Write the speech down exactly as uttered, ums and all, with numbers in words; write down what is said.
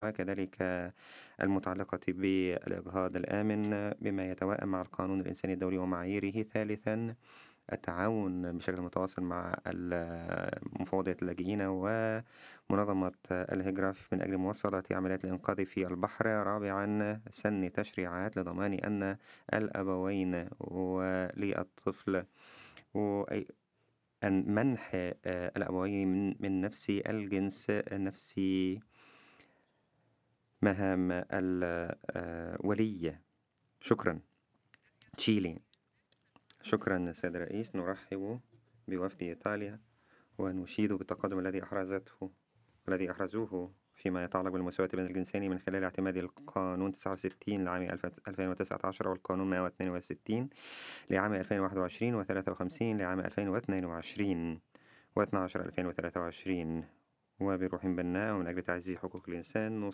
وكذلك المتعلقة بالإجهاض الآمن بما يتوائم مع القانون الإنساني الدولي ومعاييره. ثالثا، التعاون بشكل متواصل مع ال- مفوضية اللاجئين ومنظمة الهجرة من أجل مواصلة عمليات الإنقاذ في البحر. رابعا، سن تشريعات لضمان أن الأبوين وللطفل وأن منح آه، الأبوين من من نفس الجنس نفس مهام الولي. شكرا. تشيلي. شكرا سيد الرئيس. نرحب بوفد إيطاليا ونشيد بالتقدم الذي أحرزته الذي أحرزوه فيما يتعلق بالمساواة بين الجنسين من خلال اعتماد القانون تسعة وستين لعام ألفين وتسعة عشر والقانون مئة واثنين وستين لعام ألفين وواحد وعشرين و53 لعام ألفين واثنين وعشرين و12 ألفين وثلاثة وعشرين. وبروح بناء ومن أجل تعزيز حقوق الإنسان